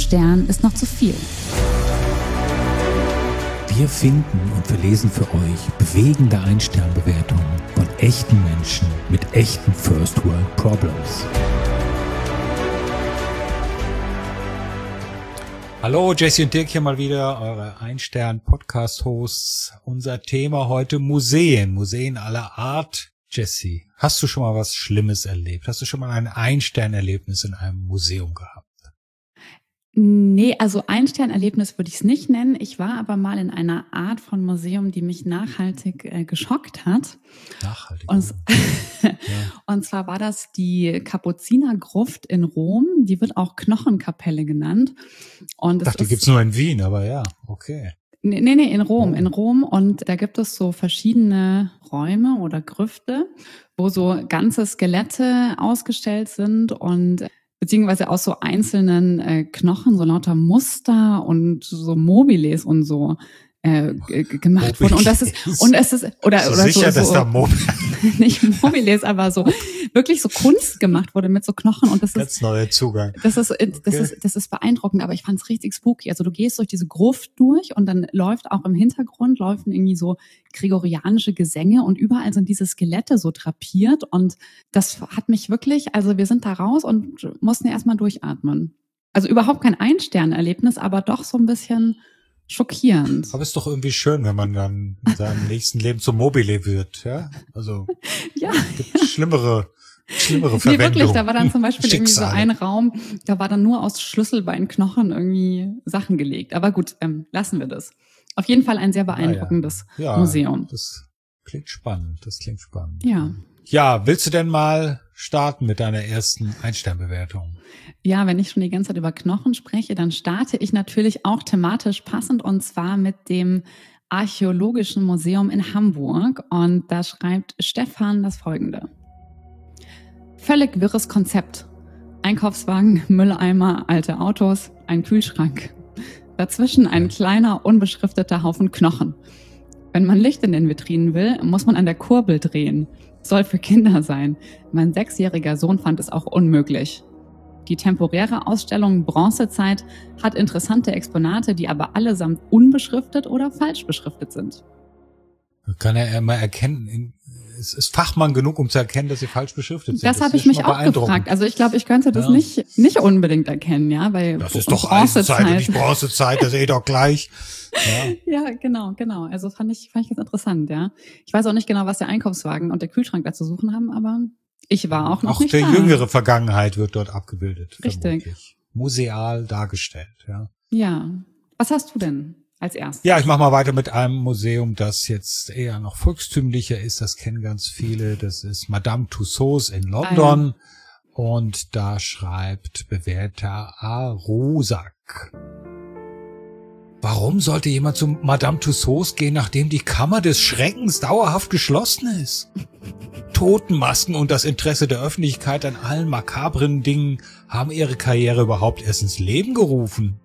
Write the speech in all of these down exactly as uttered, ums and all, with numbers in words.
Stern ist noch zu viel. Wir finden und verlesen für euch bewegende Ein-Stern-Bewertungen von echten Menschen mit echten First-World-Problems. Hallo, Jesse und Dirk hier mal wieder, eure Ein-Stern-Podcast-Hosts. Unser Thema heute Museen, Museen aller Art. Jesse, hast du schon mal was Schlimmes erlebt? Hast du schon mal ein Ein-Stern-Erlebnis in einem Museum gehabt? Nee, also Ein-Stern-Erlebnis würde ich es nicht nennen. Ich war aber mal in einer Art von Museum, die mich nachhaltig äh, geschockt hat. Nachhaltig? Und, ja. und zwar war das die Kapuzinergruft in Rom. Die wird auch Knochenkapelle genannt. Und ich dachte, die gibt's nur in Wien, aber ja, okay. Nee, nee, nee, in Rom, oh. in Rom. Und da gibt es so verschiedene Räume oder Grüfte, wo so ganze Skelette ausgestellt sind und beziehungsweise aus so einzelnen äh, Knochen, so lauter Muster und so Mobiles und so äh, g- gemacht wurden. Und das ist, und es ist, oder, so oder sicher, so, dass so da Mobiles, nicht Mobiles, aber so, wirklich so Kunst gemacht wurde mit so Knochen. Und das ganz ist, neuer Zugang. Das ist, das okay. ist, das ist beeindruckend, aber ich fand es richtig spooky. Also du gehst durch diese Gruft durch und dann läuft auch im Hintergrund, laufen irgendwie so gregorianische Gesänge und überall sind diese Skelette so drapiert und das hat mich wirklich, also wir sind da raus und mussten erstmal durchatmen. Also überhaupt kein Ein-Stern-Erlebnis, aber doch so ein bisschen schockierend. Aber es ist doch irgendwie schön, wenn man dann in seinem nächsten Leben zum Mobile wird, ja? Also, ja, gibt schlimmere, schlimmere Verwendung. Nee, wirklich, da war dann zum Beispiel Schicksale. irgendwie so ein Raum, da war dann nur aus Schlüsselbeinknochen irgendwie Sachen gelegt. Aber gut, ähm, lassen wir das. Auf jeden Fall ein sehr beeindruckendes ah, ja. Ja, Museum. Das klingt spannend, das klingt spannend. Ja. Ja, willst du denn mal starten mit deiner ersten Ein-Stern-Bewertung? Ja, wenn ich schon die ganze Zeit über Knochen spreche, dann starte ich natürlich auch thematisch passend und zwar mit dem Archäologischen Museum in Hamburg. Und da schreibt Stefan das Folgende. Völlig wirres Konzept. Einkaufswagen, Mülleimer, alte Autos, ein Kühlschrank. Dazwischen ein kleiner, unbeschrifteter Haufen Knochen. Wenn man Licht in den Vitrinen will, muss man an der Kurbel drehen. Soll für Kinder sein. Mein sechsjähriger Sohn fand es auch unmöglich. Die temporäre Ausstellung Bronzezeit hat interessante Exponate, die aber allesamt unbeschriftet oder falsch beschriftet sind. Kann er mal erkennen, es ist Fachmann genug, um zu erkennen, dass sie falsch beschriftet sind. Das, das habe ich mich auch gefragt. Also ich glaube, ich könnte das ja. nicht nicht unbedingt erkennen, ja, weil das ist doch Eisenzeit und nicht Bronzezeit, das ist eh doch gleich. Ja. ja, genau, genau. Also fand ich fand ich ganz interessant, ja. Ich weiß auch nicht genau, was der Einkaufswagen und der Kühlschrank da zu suchen haben, aber ich war auch noch auch nicht da. Auch die jüngere Vergangenheit wird dort abgebildet. Richtig. Vermutlich. Museal dargestellt, ja. Ja. Was hast du denn als erstes? Ja, ich mache mal weiter mit einem Museum, das jetzt eher noch volkstümlicher ist. Das kennen ganz viele. Das ist Madame Tussauds in London. Ah, ja. Und da schreibt Bewerter Arusak. Warum sollte jemand zu Madame Tussauds gehen, nachdem die Kammer des Schreckens dauerhaft geschlossen ist? Totenmasken und das Interesse der Öffentlichkeit an allen makabren Dingen haben ihre Karriere überhaupt erst ins Leben gerufen.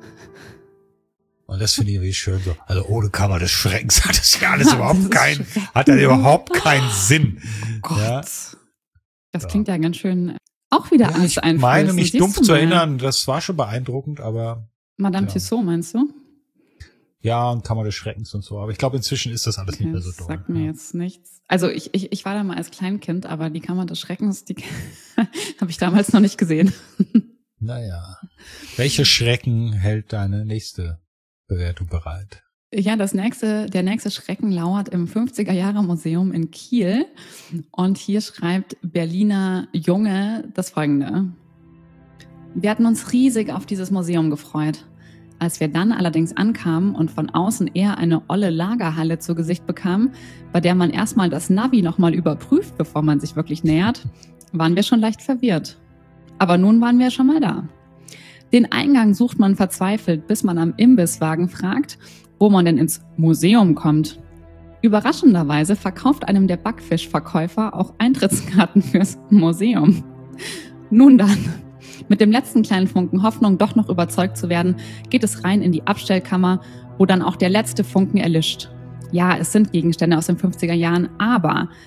Und das finde ich irgendwie schön so. Also ohne Kammer des Schreckens hat das ja alles ja, überhaupt keinen, hat das überhaupt keinen Sinn. Oh Gott. Ja? Das ja. klingt ja ganz schön, auch wieder ja, als Ich Einfluss. meine mich dumpf zu erinnern, das war schon beeindruckend, aber. Madame ja. Tussauds meinst du? Ja, und Kammer des Schreckens und so. Aber ich glaube, inzwischen ist das alles okay, nicht mehr so doll. Das sagt mir ja. jetzt nichts. Also ich, ich, ich war da mal als Kleinkind, aber die Kammer des Schreckens, die habe ich damals noch nicht gesehen. Naja. Welche Schrecken hält deine nächste Bewertung bereit? Ja, das nächste, der nächste Schrecken lauert im fünfziger-Jahre-Museum in Kiel. Und hier schreibt Berliner Junge das Folgende. Wir hatten uns riesig auf dieses Museum gefreut. Als wir dann allerdings ankamen und von außen eher eine olle Lagerhalle zu Gesicht bekamen, bei der man erstmal das Navi nochmal überprüft, bevor man sich wirklich nähert, waren wir schon leicht verwirrt. Aber nun waren wir schon mal da. Den Eingang sucht man verzweifelt, bis man am Imbisswagen fragt, wo man denn ins Museum kommt. Überraschenderweise verkauft einem der Backfischverkäufer auch Eintrittskarten fürs Museum. Nun dann. Mit dem letzten kleinen Funken Hoffnung, doch noch überzeugt zu werden, geht es rein in die Abstellkammer, wo dann auch der letzte Funken erlischt. Ja, es sind Gegenstände aus den fünfziger Jahren, aber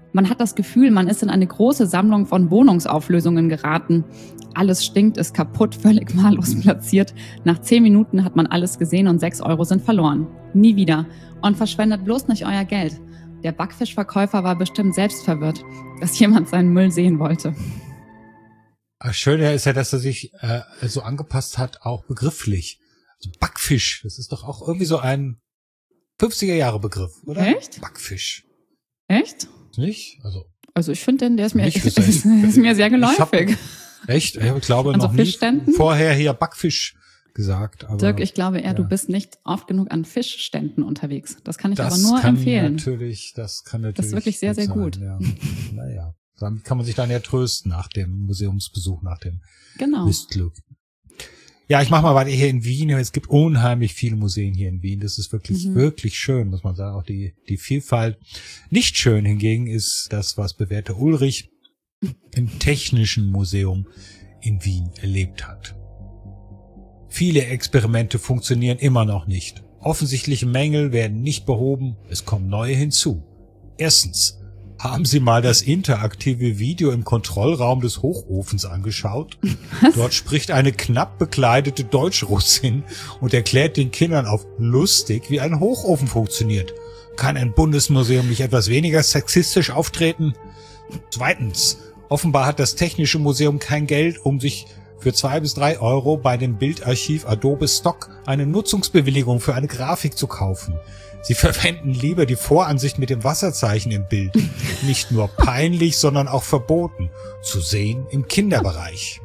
Man hat das Gefühl, man ist in eine große Sammlung von Wohnungsauflösungen geraten. Alles stinkt, ist kaputt, völlig wahllos platziert. Nach zehn Minuten hat man alles gesehen und sechs Euro sind verloren. Nie wieder. Und verschwendet bloß nicht euer Geld. Der Backfischverkäufer war bestimmt selbst verwirrt, dass jemand seinen Müll sehen wollte. Schön ist ja, dass er sich äh, so angepasst hat, auch begrifflich. Also Backfisch, das ist doch auch irgendwie so ein fünfziger-Jahre-Begriff, oder? Echt? Backfisch. Echt? Nicht? Also, also ich finde, der ist mir, nicht, ist, ist, ist mir sehr geläufig. Hab, echt? Ich glaube also noch nie Fischständen? vorher hier Backfisch gesagt. Aber, Dirk, ich glaube eher, ja. du bist nicht oft genug an Fischständen unterwegs. Das kann ich das aber nur kann empfehlen. Natürlich, das kann natürlich. Das ist wirklich sehr, sehr sein, gut. Ja. Naja, damit kann man sich dann ja trösten nach dem Museumsbesuch, nach dem genau. Lustglück. Ja, ich mache mal weiter hier in Wien. Es gibt unheimlich viele Museen hier in Wien. Das ist wirklich, mhm. wirklich schön, muss man sagen. Auch die, die Vielfalt. Nicht schön hingegen ist das, was bewährte Ulrich im Technischen Museum in Wien erlebt hat. Viele Experimente funktionieren immer noch nicht. Offensichtliche Mängel werden nicht behoben. Es kommen neue hinzu. Erstens. Haben Sie mal das interaktive Video im Kontrollraum des Hochofens angeschaut? Was? Dort spricht eine knapp bekleidete Deutschrussin und erklärt den Kindern auf lustig, wie ein Hochofen funktioniert. Kann ein Bundesmuseum nicht etwas weniger sexistisch auftreten? Zweitens. Offenbar hat das Technische Museum kein Geld, um sich für zwei bis drei Euro bei dem Bildarchiv Adobe Stock eine Nutzungsbewilligung für eine Grafik zu kaufen. Sie verwenden lieber die Voransicht mit dem Wasserzeichen im Bild. Nicht nur peinlich, sondern auch verboten. Zu sehen im Kinderbereich.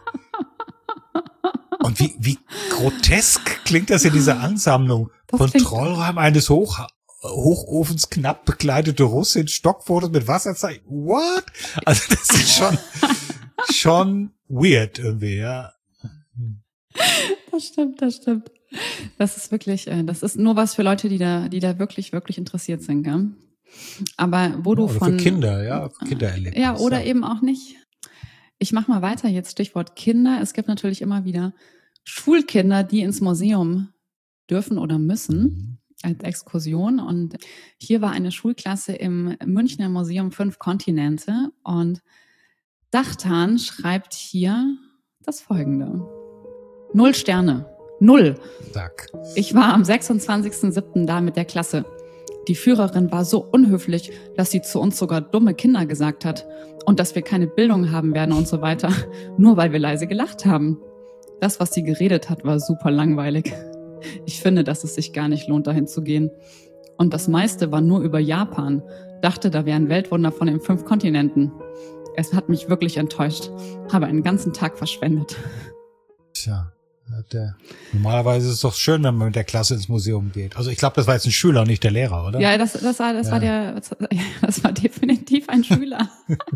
Und wie, wie grotesk klingt das in dieser Ansammlung? Das Kontrollraum eines Hoch, Hochofens, knapp bekleidete Russin, Stockfotos mit Wasserzeichen. What? Also das ist schon, schon weird irgendwie, ja. Das stimmt, das stimmt. Das ist wirklich, das ist nur was für Leute, die da, die da wirklich, wirklich interessiert sind, gell? Aber wo du ja, oder von für Kinder, ja, Kindererlebnis. Ja, oder ja. eben auch nicht. Ich mach mal weiter jetzt, Stichwort Kinder. Es gibt natürlich immer wieder Schulkinder, die ins Museum dürfen oder müssen mhm. als Exkursion. Und hier war eine Schulklasse im Münchner Museum Fünf Kontinente und Dachtan schreibt hier das Folgende. Null Sterne. Null. Sack. Ich war am sechsundzwanzigsten siebten da mit der Klasse. Die Führerin war so unhöflich, dass sie zu uns sogar dumme Kinder gesagt hat und dass wir keine Bildung haben werden und so weiter, nur weil wir leise gelacht haben. Das, was sie geredet hat, war super langweilig. Ich finde, dass es sich gar nicht lohnt, dahin zu gehen. Und das meiste war nur über Japan. Dachte, da wären Weltwunder von den fünf Kontinenten. Es hat mich wirklich enttäuscht. Habe einen ganzen Tag verschwendet. Tja. Der, normalerweise ist es doch schön, wenn man mit der Klasse ins Museum geht. Also ich glaube, das war jetzt ein Schüler, nicht der Lehrer, oder? Ja, das, das war, das ja. war der, das war definitiv ein Schüler.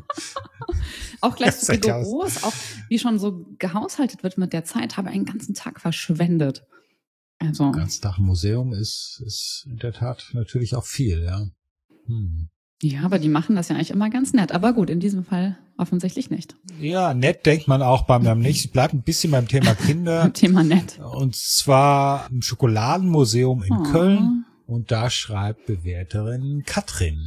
Auch gleich so rigoros, auch wie schon so gehaushaltet wird mit der Zeit, habe einen ganzen Tag verschwendet. Also. Ein ganzen Tag im Museum ist, ist in der Tat natürlich auch viel, ja. Hm. Ja, aber die machen das ja eigentlich immer ganz nett. Aber gut, in diesem Fall offensichtlich nicht. Ja, nett denkt man auch beim, beim nächsten. Ich bleibe ein bisschen beim Thema Kinder. Thema nett. Und zwar im Schokoladenmuseum in oh. Köln. Und da schreibt Bewerterin Katrin.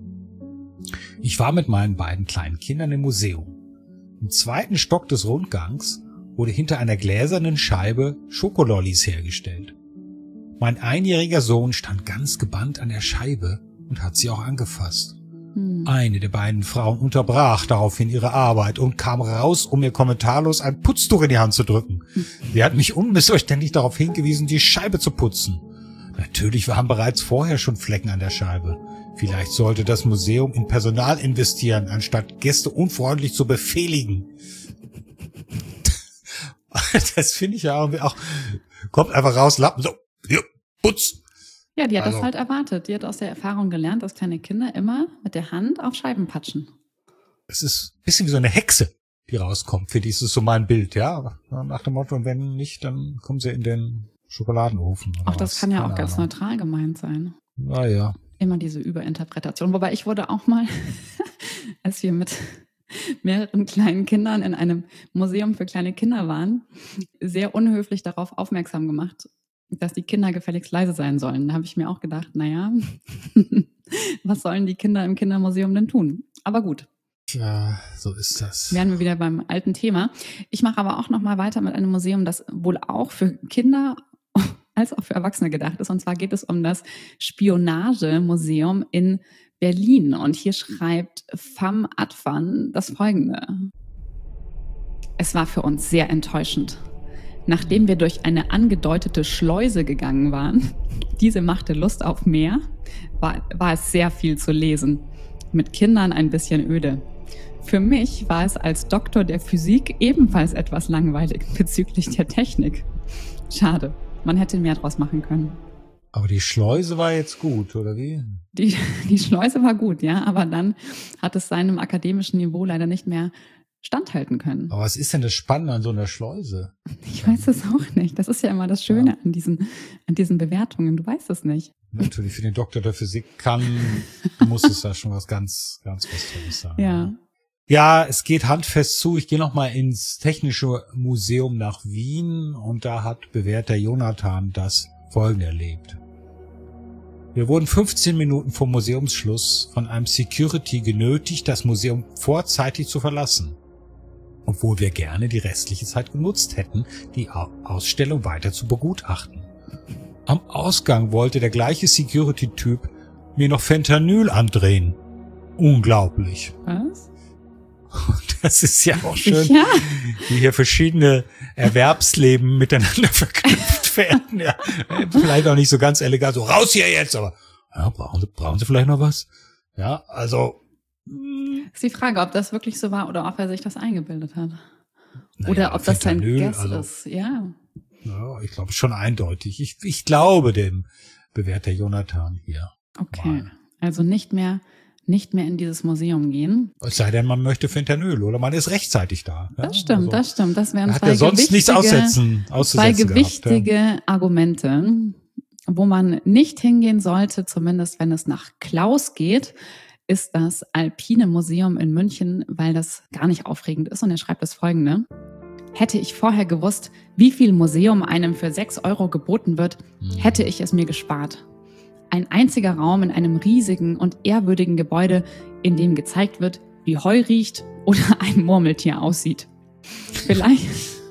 Ich war mit meinen beiden kleinen Kindern im Museum. Im zweiten Stock des Rundgangs wurde hinter einer gläsernen Scheibe Schokolollis hergestellt. Mein einjähriger Sohn stand ganz gebannt an der Scheibe und hat sie auch angefasst. Hm. Eine der beiden Frauen unterbrach daraufhin ihre Arbeit und kam raus, um mir kommentarlos ein Putztuch in die Hand zu drücken. Hm. Sie hat mich unmissverständlich darauf hingewiesen, die Scheibe zu putzen. Natürlich waren bereits vorher schon Flecken an der Scheibe. Vielleicht sollte das Museum in Personal investieren, anstatt Gäste unfreundlich zu befehligen. Das finde ich ja auch, kommt einfach raus, Lappen, so, hier, putz. Ja, die hat also, das halt erwartet. Die hat aus der Erfahrung gelernt, dass kleine Kinder immer mit der Hand auf Scheiben patschen. Es ist ein bisschen wie so eine Hexe, die rauskommt. Für die ist es so mein Bild, ja. Nach dem Motto, und wenn nicht, dann kommen sie in den Schokoladenofen. Auch das was. kann ja Keine auch ganz Ahnung. neutral gemeint sein. Na ja. Immer diese Überinterpretation. Wobei ich wurde auch mal, als wir mit mehreren kleinen Kindern in einem Museum für kleine Kinder waren, sehr unhöflich darauf aufmerksam gemacht, dass die Kinder gefälligst leise sein sollen. Da habe ich mir auch gedacht, naja, Was sollen die Kinder im Kindermuseum denn tun? Aber gut. Ja, so ist das. Wären wir wieder beim alten Thema. Ich mache aber auch noch mal weiter mit einem Museum, das wohl auch für Kinder als auch für Erwachsene gedacht ist. Und zwar geht es um das Spionagemuseum in Berlin. Und hier schreibt Fam Advan das Folgende. Es war für uns sehr enttäuschend. Nachdem wir durch eine angedeutete Schleuse gegangen waren, diese machte Lust auf mehr, war, war es sehr viel zu lesen. Mit Kindern ein bisschen öde. Für mich war es als Doktor der Physik ebenfalls etwas langweilig bezüglich der Technik. Schade, man hätte mehr draus machen können. Aber die Schleuse war jetzt gut, oder wie? Die, die Schleuse war gut, ja, aber dann hat es seinem akademischen Niveau leider nicht mehr standhalten können. Aber was ist denn das Spannende an so einer Schleuse? Ich weiß es auch nicht. Das ist ja immer das Schöne ja. an diesen, an diesen Bewertungen. Du weißt es nicht. Natürlich, für den Doktor der Physik kann, muss es da schon was ganz, ganz was Tolles sein. Ja. Ja, es geht handfest zu. Ich gehe noch mal ins Technische Museum nach Wien und da hat bewährter Jonathan das Folgende erlebt. Wir wurden fünfzehn Minuten vor Museumsschluss von einem Security genötigt, das Museum vorzeitig zu verlassen. Obwohl wir gerne die restliche Zeit genutzt hätten, die Ausstellung weiter zu begutachten. Am Ausgang wollte der gleiche Security-Typ mir noch Fentanyl andrehen. Unglaublich. Was? Das ist ja auch schön, ja. wie hier verschiedene Erwerbsleben miteinander verknüpft werden. Ja, vielleicht auch nicht so ganz elegant, so raus hier jetzt, aber ja, brauchen Sie, brauchen Sie vielleicht noch was? Ja, also. Ist die Frage, ob das wirklich so war oder ob er sich das eingebildet hat. Naja, oder ob das sein Guess also, ist, ja. Ja, ich glaube schon eindeutig. Ich, ich glaube dem bewährter Jonathan hier. Okay, mal. Also nicht mehr nicht mehr in dieses Museum gehen. Es sei denn, man möchte Fentanyl oder man ist rechtzeitig da. Ja? Das stimmt, also, das stimmt. Das wären hat zwei ja sonst nichts aussetzen, zwei gewichtige gehabt, ja. Argumente, wo man nicht hingehen sollte, zumindest wenn es nach Klaus geht, ist das Alpine Museum in München, weil das gar nicht aufregend ist. Und er schreibt das Folgende. Hätte ich vorher gewusst, wie viel Museum einem für sechs Euro geboten wird, hätte ich es mir gespart. Ein einziger Raum in einem riesigen und ehrwürdigen Gebäude, in dem gezeigt wird, wie Heu riecht oder ein Murmeltier aussieht. Vielleicht,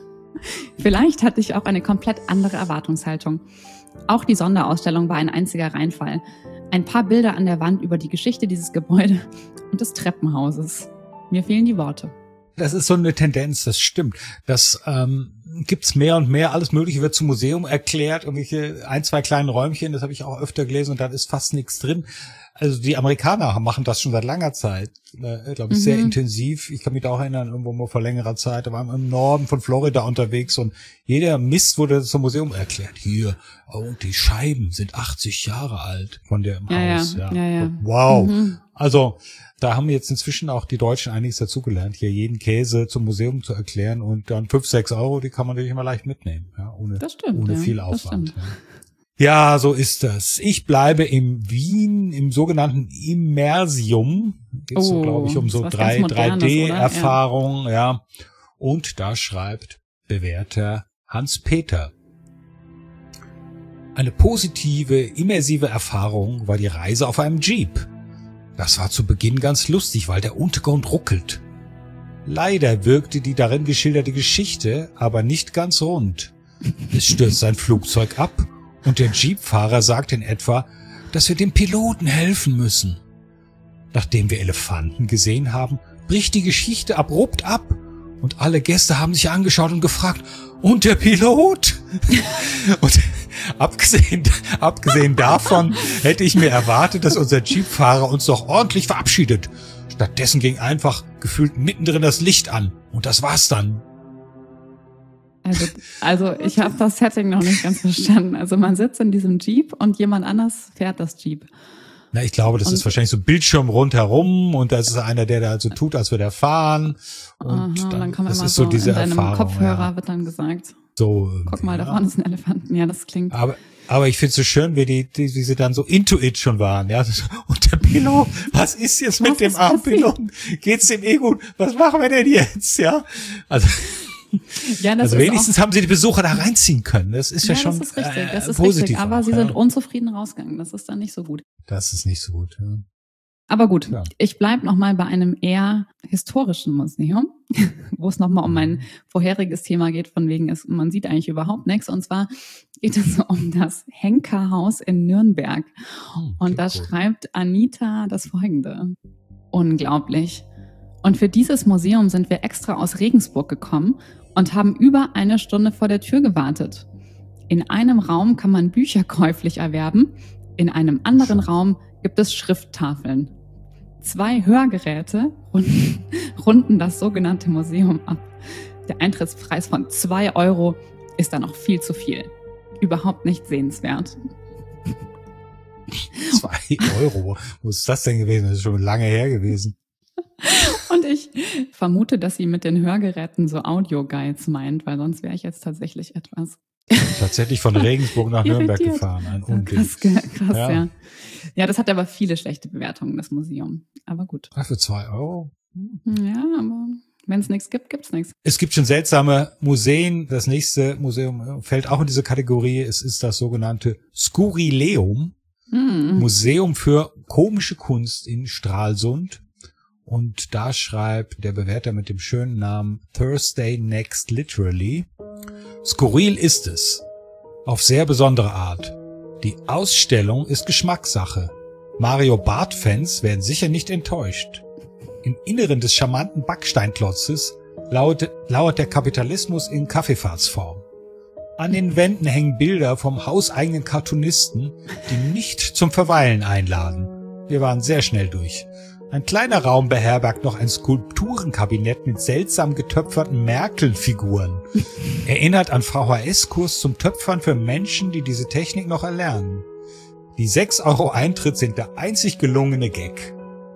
vielleicht hatte ich auch eine komplett andere Erwartungshaltung. Auch die Sonderausstellung war ein einziger Reinfall. Ein paar Bilder an der Wand über die Geschichte dieses Gebäudes und des Treppenhauses. Mir fehlen die Worte. Das ist so eine Tendenz, das stimmt. Das ähm, gibt's mehr und mehr. Alles Mögliche wird zum Museum erklärt. Irgendwelche ein, zwei kleinen Räumchen, das habe ich auch öfter gelesen und da ist fast nichts drin. Also die Amerikaner machen das schon seit langer Zeit, äh, glaube ich, mhm. sehr intensiv. Ich kann mich da auch erinnern, irgendwo mal vor längerer Zeit, da waren wir im Norden von Florida unterwegs und jeder Mist wurde zum Museum erklärt. Hier, oh, die Scheiben sind achtzig Jahre alt von dem ja, Haus. Ja, ja. Ja, ja. Wow. Mhm. Also da haben jetzt inzwischen auch die Deutschen einiges dazugelernt, hier jeden Käse zum Museum zu erklären und dann fünf, sechs Euro, die kann man natürlich immer leicht mitnehmen, ja, ohne, das stimmt, ohne ja, viel Aufwand. Das ja. ja, so ist das. Ich bleibe in Wien im sogenannten Immersium. Geht's so, oh, glaube ich, um so drei D-Erfahrung, ja. ja. Und da schreibt bewährter Hans-Peter. Eine positive, immersive Erfahrung war die Reise auf einem Jeep. Das war zu Beginn ganz lustig, weil der Untergrund ruckelt. Leider wirkte die darin geschilderte Geschichte aber nicht ganz rund. Es stürzt ein Flugzeug ab und der Jeepfahrer sagt in etwa, dass wir dem Piloten helfen müssen. Nachdem wir Elefanten gesehen haben, bricht die Geschichte abrupt ab und alle Gäste haben sich angeschaut und gefragt, und der Pilot? Und abgesehen, abgesehen davon hätte ich mir erwartet, dass unser Jeepfahrer uns doch ordentlich verabschiedet. Stattdessen ging einfach gefühlt mittendrin das Licht an. Und das war's dann. Also, also ich habe das Setting noch nicht ganz verstanden. Also man sitzt in diesem Jeep und jemand anders fährt das Jeep. Na, ich glaube, das und, ist wahrscheinlich so Bildschirm rundherum und das ist einer, der da so tut, als würde er fahren. Und aha, dann, dann kann man das immer ist so, so diese in deinem Erfahrung, Kopfhörer ja. wird dann gesagt. So, guck mal, ja. da vorne ist ein Elefanten. Ja, das klingt. Aber, aber ich find's so schön, wie die, die, wie sie dann so into it schon waren, ja. Und der Pilot, was ist jetzt mit was dem armen Piloten? Geht's dem eh gut? Was machen wir denn jetzt, ja? Also. Ja, das also ist wenigstens auch, haben sie die Besucher da reinziehen können. Das ist ja, ja, schon das ist richtig, das äh, ist positiv. richtig. Aber auch, sie ja. sind unzufrieden rausgegangen. Das ist dann nicht so gut. Das ist nicht so gut. Ja. Aber gut, Ja. ich bleib noch mal bei einem eher historischen Museum, wo es noch mal um mein vorheriges Thema geht, von wegen ist, man sieht eigentlich überhaupt nichts. Und zwar geht es um das Henker-Haus in Nürnberg. Hm, Und da gut. schreibt Anita das Folgende. Unglaublich. Und für dieses Museum sind wir extra aus Regensburg gekommen und haben über eine Stunde vor der Tür gewartet. In einem Raum kann man Bücher käuflich erwerben, in einem anderen Raum gibt es Schrifttafeln. Zwei Hörgeräte runden, runden das sogenannte Museum ab. Der Eintrittspreis von zwei Euro ist da noch viel zu viel. Überhaupt nicht sehenswert. Zwei Euro. Wo ist das denn gewesen? Das ist schon lange her gewesen. Und ich vermute, dass sie mit den Hörgeräten so Audio-Guides meint, weil sonst wäre ich jetzt tatsächlich etwas Tatsächlich von Regensburg nach Nürnberg irritiert. gefahren. Ein Ja, Unding. krass, ge- krass, Ja. ja. Ja, das hat aber viele schlechte Bewertungen, das Museum. Aber gut. Ach, für zwei Euro? Ja, aber wenn es nichts gibt, gibt's nichts. Es gibt schon seltsame Museen. Das nächste Museum fällt auch in diese Kategorie. Es ist das sogenannte Skurrileum. Hm. Museum für komische Kunst in Stralsund. Und da schreibt der Bewerter mit dem schönen Namen Thursday Next Literally: Skurril ist es. Auf sehr besondere Art. Die Ausstellung ist Geschmackssache. Mario Barth-Fans werden sicher nicht enttäuscht. Im Inneren des charmanten Backsteinklotzes lauert, lauert der Kapitalismus in Kaffeefahrtsform. An den Wänden hängen Bilder vom hauseigenen Cartoonisten, die nicht zum Verweilen einladen. Wir waren sehr schnell durch. Ein kleiner Raum beherbergt noch ein Skulpturenkabinett mit seltsam getöpferten Merkel-Figuren. Erinnert an V H S-Kurs zum Töpfern für Menschen, die diese Technik noch erlernen. Die sechs Euro Eintritt sind der einzig gelungene Gag.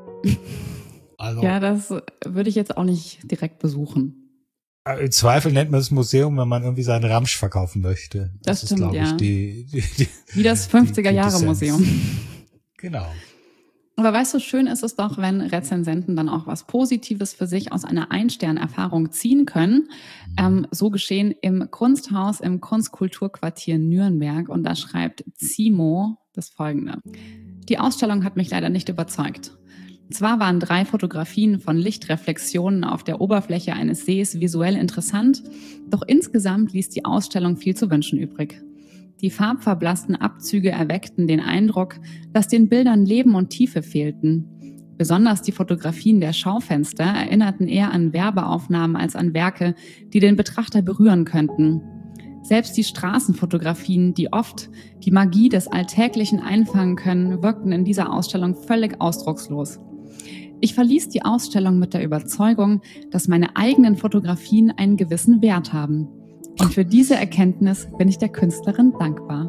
Also, Ja, das würde ich jetzt auch nicht direkt besuchen. im Zweifel nennt man das Museum, wenn man irgendwie seinen Ramsch verkaufen möchte. Das ist, stimmt, glaube ich, ja. die, die, die, Wie das fünfziger-Jahre-Museum. Genau. Aber weißt du, schön ist es doch, wenn Rezensenten dann auch was Positives für sich aus einer Ein-Stern-Erfahrung ziehen können. Ähm, so geschehen im Kunsthaus im Kunstkulturquartier Nürnberg. Und da schreibt Zimo das Folgende. Die Ausstellung hat mich leider nicht überzeugt. Zwar waren drei Fotografien von Lichtreflexionen auf der Oberfläche eines Sees visuell interessant, doch insgesamt ließ die Ausstellung viel zu wünschen übrig. Die farbverblassten Abzüge erweckten den Eindruck, dass den Bildern Leben und Tiefe fehlten. Besonders die Fotografien der Schaufenster erinnerten eher an Werbeaufnahmen als an Werke, die den Betrachter berühren könnten. Selbst die Straßenfotografien, die oft die Magie des Alltäglichen einfangen können, wirkten in dieser Ausstellung völlig ausdruckslos. Ich verließ die Ausstellung mit der Überzeugung, dass meine eigenen Fotografien einen gewissen Wert haben. Und für diese Erkenntnis bin ich der Künstlerin dankbar.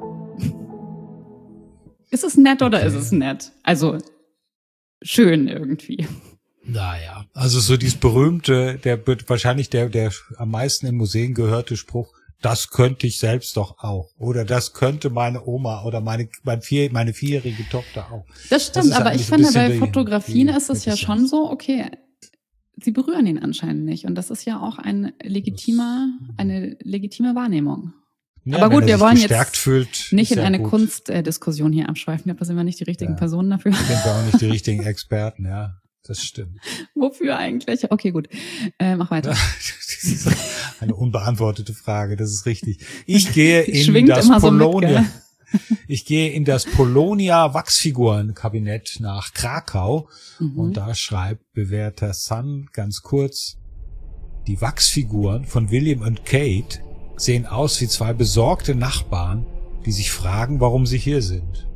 Ist es nett oder Okay. ist es nett? Also schön irgendwie. Naja, also so dieses berühmte, der wird wahrscheinlich der, der am meisten in Museen gehörte Spruch: Das könnte ich selbst doch auch. Oder das könnte meine Oma oder meine, mein vier, meine vierjährige Tochter auch. Das stimmt, ist aber eigentlich ich so ein finde, bisschen bei die- Fotografien die ist es ja Quintessenz. schon so, okay, sie berühren ihn anscheinend nicht. Und das ist ja auch ein legitimer, eine legitime Wahrnehmung. Ja, aber wenn gut, er wir sich wollen gestärkt jetzt fühlt, Nicht ist in ja eine gut. Kunstdiskussion hier abschweifen. Ich glaube, da sind wir nicht die richtigen Ja. Personen dafür. Sind wir auch nicht die richtigen Experten, ja. Das stimmt. Wofür eigentlich? Okay, gut. Äh, mach weiter. Das ist eine unbeantwortete Frage, das ist richtig. Ich gehe in Schwingt das immer so mit, Polonia. gell? Ich gehe in das Polonia Wachsfigurenkabinett nach Krakau Mhm. und da schreibt Bewerter Sun ganz kurz: Die Wachsfiguren von William und Kate sehen aus wie zwei besorgte Nachbarn, die sich fragen, warum sie hier sind.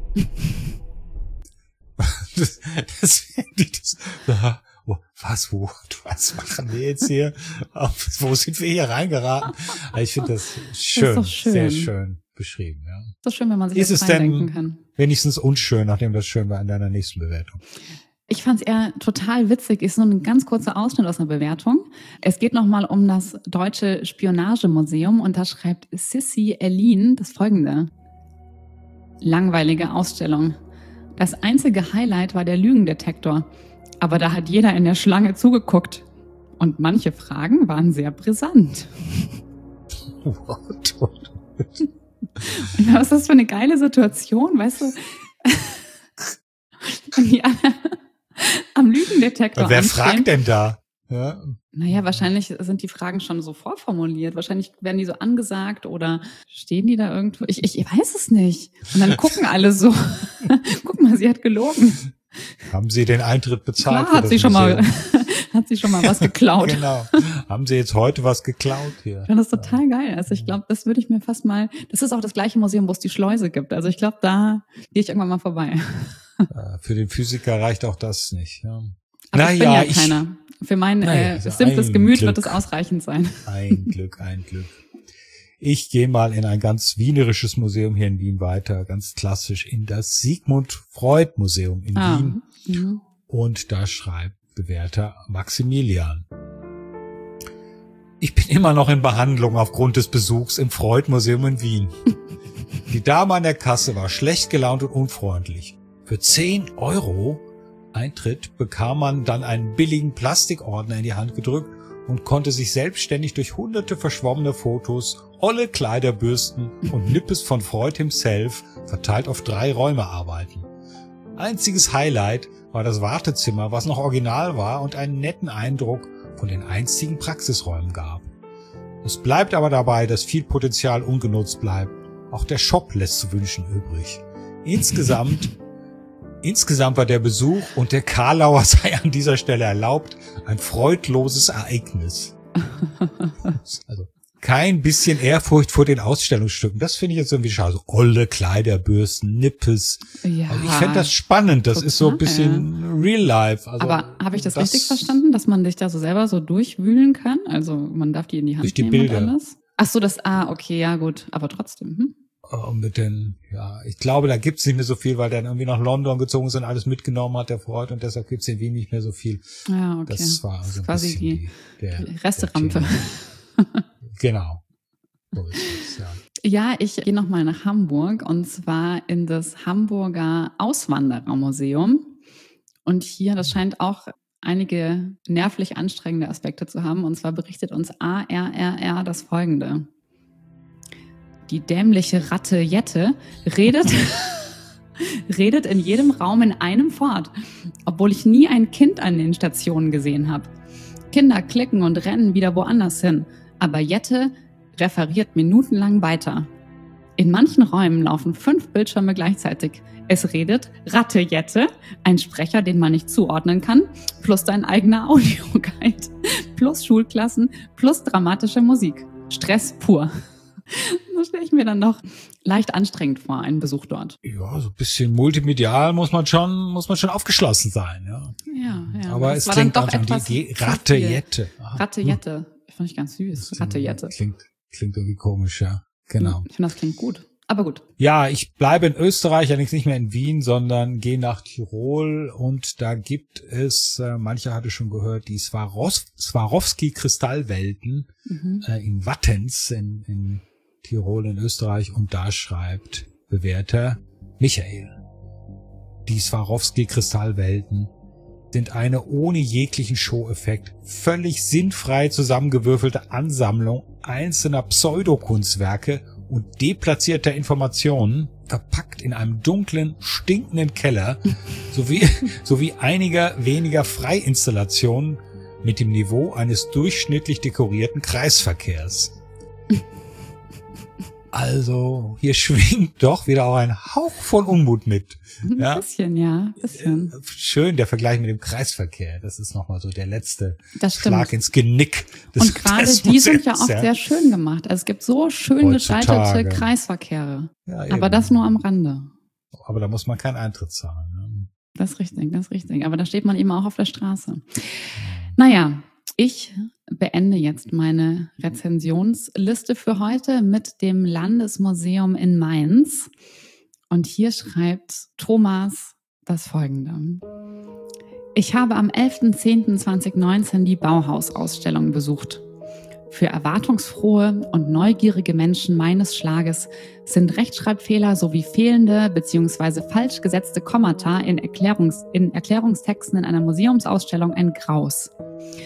das, das, das, das, was, wo, was machen wir jetzt hier? Auf, wo sind wir hier reingeraten? Also ich finde das schön, doch schön. sehr schön beschrieben. Ja. Das ist schön, wenn man sich Ist das es denn reindenken kann. wenigstens unschön, nachdem das schön war in deiner nächsten Bewertung? Ich fand es eher total witzig. Ist nur ein ganz kurzer Ausschnitt aus einer Bewertung. Es geht nochmal um das Deutsche Spionagemuseum und da schreibt Sissy Erlin das Folgende. Langweilige Ausstellung. Das einzige Highlight war der Lügendetektor. Aber da hat jeder in der Schlange zugeguckt. Und manche Fragen waren sehr brisant. What? What? Und was ist das für eine geile Situation, weißt du? Und die alle am Lügendetektor Wer anstehen. fragt denn da? Ja. Naja, wahrscheinlich sind die Fragen schon so vorformuliert. Wahrscheinlich werden die so angesagt oder stehen die da irgendwo. Ich, ich, ich weiß es nicht. Und dann gucken alle so. Guck mal, sie hat gelogen. Haben Sie den Eintritt bezahlt? Klar, hat sie schon mal, hat sie schon mal was geklaut. Genau. Haben Sie jetzt heute was geklaut hier? Ich fand das total geil. Also ich glaube, das würde ich mir fast mal, das ist auch das gleiche Museum, wo es die Schleuse gibt. Also ich glaube, da gehe ich irgendwann mal vorbei. Für den Physiker reicht auch das nicht. Ja. Aber Na ich bin ja, ja ich, keiner. Für mein naja, äh, also simples ein Gemüt Glück. wird es ausreichend sein. Ein Glück, ein Glück. Ich gehe mal in ein ganz wienerisches Museum hier in Wien weiter, ganz klassisch in das Sigmund Freud Museum in Ah, Wien. mhm. Und da schreibt bewährter Maximilian: Ich bin immer noch in Behandlung aufgrund des Besuchs im Freud Museum in Wien. Die Dame an der Kasse war schlecht gelaunt und unfreundlich. Für zehn Euro Eintritt bekam man dann einen billigen Plastikordner in die Hand gedrückt und konnte sich selbstständig durch hunderte verschwommene Fotos, olle Kleiderbürsten und Nippes von Freud himself verteilt auf drei Räume arbeiten. Einziges Highlight war das Wartezimmer, was noch original war und einen netten Eindruck von den einstigen Praxisräumen gab. Es bleibt aber dabei, dass viel Potenzial ungenutzt bleibt. Auch der Shop lässt zu wünschen übrig. Insgesamt Insgesamt war der Besuch, und der Karlauer sei an dieser Stelle erlaubt, ein freudloses Ereignis. Also kein bisschen Ehrfurcht vor den Ausstellungsstücken. Das finde ich jetzt irgendwie schade. So olle Kleiderbürsten, Nippes. Ja, Also ich fände das spannend. Das total, ist so ein bisschen Real Life. Also aber habe ich das, das richtig verstanden, dass man sich da so selber so durchwühlen kann? Also man darf die in die Hand durch die nehmen Bilder. und alles? Ach so, das, ah, okay, ja gut, aber trotzdem. Hm? Und mit den, ja, ich glaube, da gibt's nicht mehr so viel, weil der dann irgendwie nach London gezogen ist und alles mitgenommen hat, der Freud, und deshalb gibt's in Wien nicht mehr so viel. Ja, okay. Das war also quasi die, die, der, die Resterampe. Der genau. So ist es, ja. Ja, ich gehe nochmal nach Hamburg, und zwar in das Hamburger Auswanderermuseum. Und hier, das scheint auch einige nervlich anstrengende Aspekte zu haben. Und zwar berichtet uns A R R R das Folgende. Die dämliche Ratte Jette redet, redet in jedem Raum in einem fort, obwohl ich nie ein Kind an den Stationen gesehen habe. Kinder klicken und rennen wieder woanders hin, aber Jette referiert minutenlang weiter. In manchen Räumen laufen fünf Bildschirme gleichzeitig. Es redet Ratte Jette, ein Sprecher, den man nicht zuordnen kann, plus dein eigener Audioguide, plus Schulklassen, plus dramatische Musik. Stress pur. Das stelle ich mir dann noch leicht anstrengend vor, einen Besuch dort. Ja, so ein bisschen multimedial muss man schon, muss man schon aufgeschlossen sein, ja. Ja, ja. Aber das es klingt doch auch schon etwas die, die zu Ratte viel. Jette. Ah, Ratte Jette. Ich fand ich ganz süß. Ratte Jette. Klingt, klingt irgendwie komisch, ja. Genau. Ich finde, das klingt gut. Aber gut. Ja, ich bleibe in Österreich, allerdings nicht mehr in Wien, sondern gehe nach Tirol, und da gibt es, äh, mancher hatte schon gehört, die Swaros- Swarovski-Kristallwelten Mhm. äh, in Wattens in, in Tirol in Österreich, und da schreibt bewährter Michael: Die Swarovski-Kristallwelten sind eine ohne jeglichen Show-Effekt völlig sinnfrei zusammengewürfelte Ansammlung einzelner Pseudokunstwerke und deplatzierter Informationen, verpackt in einem dunklen, stinkenden Keller, sowie, sowie einiger weniger Freiinstallationen mit dem Niveau eines durchschnittlich dekorierten Kreisverkehrs. Also, hier schwingt doch wieder auch ein Hauch von Unmut mit. Ein Ja? bisschen, ja. Ein bisschen. Schön, der Vergleich mit dem Kreisverkehr. Das ist nochmal so der letzte Das stimmt. Schlag ins Genick des Und gerade des die sind ja Museums, auch sehr schön gemacht. Also es gibt so schön gestaltete Heutzutage. Kreisverkehre. Ja, eben. Aber das nur am Rande. Aber da muss man keinen Eintritt zahlen. Ne? Das ist richtig, das ist richtig. Aber da steht man eben auch auf der Straße. Naja, ich beende jetzt meine Rezensionsliste für heute mit dem Landesmuseum in Mainz. Und hier schreibt Thomas das Folgende. Ich habe am elften zehnten zweitausendneunzehn die Bauhaus-Ausstellung besucht. Für erwartungsfrohe und neugierige Menschen meines Schlages sind Rechtschreibfehler sowie fehlende bzw. falsch gesetzte Kommata in, Erklärungs-, in Erklärungstexten in einer Museumsausstellung ein Graus.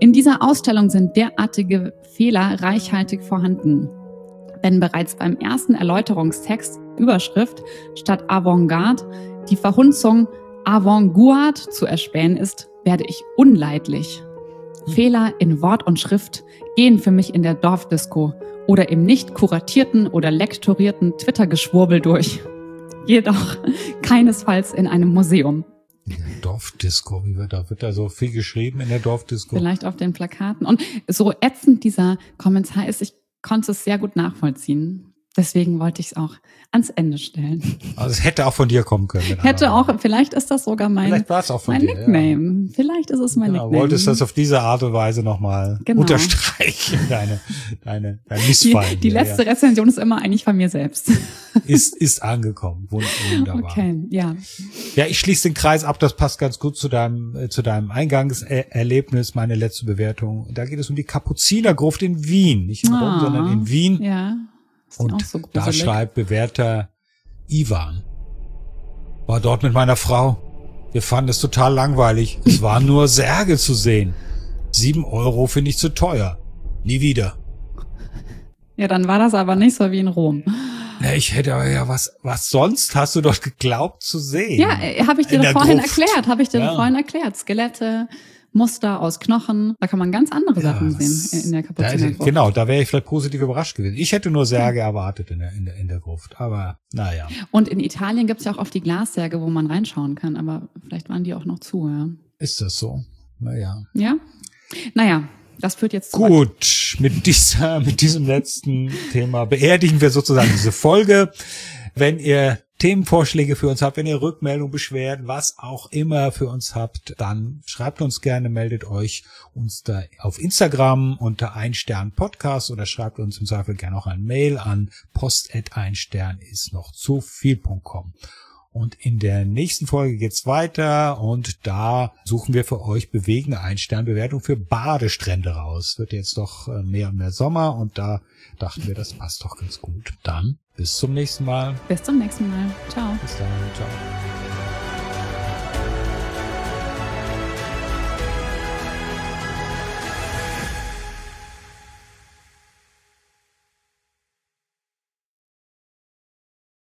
In dieser Ausstellung sind derartige Fehler reichhaltig vorhanden. Wenn bereits beim ersten Erläuterungstext Überschrift statt Avantgarde die Verhunzung Avantgarde zu erspähen ist, werde ich unleidlich. Fehler in Wort und Schrift gehen für mich in der Dorfdisco oder im nicht kuratierten oder lektorierten Twitter-Geschwurbel durch. Jedoch keinesfalls in einem Museum. In der Dorfdisco, wie wird da, wird da so viel geschrieben in der Dorfdisco? Vielleicht auf den Plakaten. Und so ätzend dieser Kommentar ist, ich konnte es sehr gut nachvollziehen. Deswegen wollte ich es auch ans Ende stellen. Also es hätte auch von dir kommen können. Hätte auch, vielleicht ist das sogar mein, vielleicht war es auch von mein dir, Nickname. Ja. Vielleicht ist es mein genau, Nickname. Wolltest das auf diese Art und Weise nochmal genau. unterstreichen, deine, deine, dein Missfallen. Die, die hier, letzte ja. Rezension ist immer eigentlich von mir selbst. Ist, ist angekommen. Wunderbar. Okay, ja. Ja, ich schließe den Kreis ab. Das passt ganz gut zu deinem, äh, zu deinem Eingangserlebnis, meine letzte Bewertung. Da geht es um die Kapuzinergruft in Wien. Nicht in Rom, ah, sondern in Wien. Ja. Und so da schreibt Bewerter Ivan. War dort mit meiner Frau. Wir fanden es total langweilig. Es waren nur Särge zu sehen. Sieben Euro finde ich zu teuer. Nie wieder. Ja, dann war das aber nicht so wie in Rom. Na, ich hätte aber ja was, was sonst hast du dort geglaubt zu sehen? Ja, habe ich dir doch vorhin Gruft. erklärt, habe ich dir ja. vorhin erklärt. Skelette, Muster aus Knochen, da kann man ganz andere ja, Sachen sehen in der Kapuzinergruft. Genau, da wäre ich vielleicht positiv überrascht gewesen. Ich hätte nur Särge ja. erwartet in der, in der, in der Gruft, aber naja. Und in Italien gibt's ja auch oft die Glassärge, wo man reinschauen kann, aber vielleicht waren die auch noch zu, ja. Ist das so? Naja. Ja? Naja, das führt jetzt zu Gut, mit dieser, mit diesem letzten Thema beerdigen wir sozusagen diese Folge. Wenn ihr Themenvorschläge für uns habt, wenn ihr Rückmeldung, Beschwerden, was auch immer für uns habt, dann schreibt uns gerne, meldet euch uns da auf Instagram unter ein Stern Podcast oder schreibt uns im Zweifel gerne auch ein Mail an post at ein Stern ist noch zu viel punkt com. Und in der nächsten Folge geht's weiter und da suchen wir für euch bewegende Ein-Stern-Bewertung für Badestrände raus. Wird jetzt doch mehr und mehr Sommer und da dachten wir, das passt doch ganz gut. Dann bis zum nächsten Mal. Bis zum nächsten Mal. Ciao. Bis dann. Ciao.